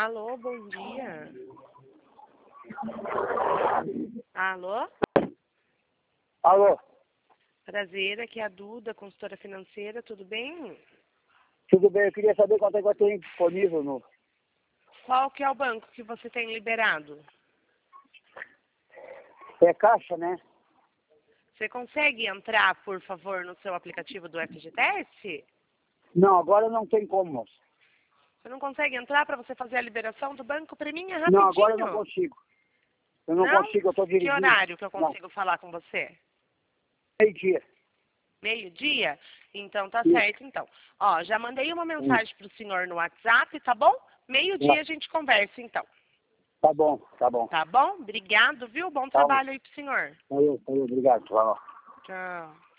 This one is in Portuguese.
Alô, bom dia. Alô? Alô, Prazer, aqui é a Duda, consultora financeira, tudo bem? tudo bem? Eu queria saber quanto é que eu tenho disponível no... Qual que é o banco que você tem liberado? É caixa, né? Você consegue entrar, por favor, no seu aplicativo do FGTS? Não, agora não tem como, moço. Você não consegue entrar para você fazer a liberação do banco para mim? É rapidinho. Não, agora eu não consigo. Eu não consigo, eu estou Que dirigindo. horário que eu consigo falar com você? Meio-dia. Meio-dia? Então tá Isso. certo, então. Ó, já mandei uma mensagem pro senhor no WhatsApp, tá bom? Meio-dia a gente conversa, então. Tá bom, tá bom. Tá bom? Obrigado, viu? Bom Tá bom. trabalho aí pro senhor. Obrigado. Tchau. Tchau.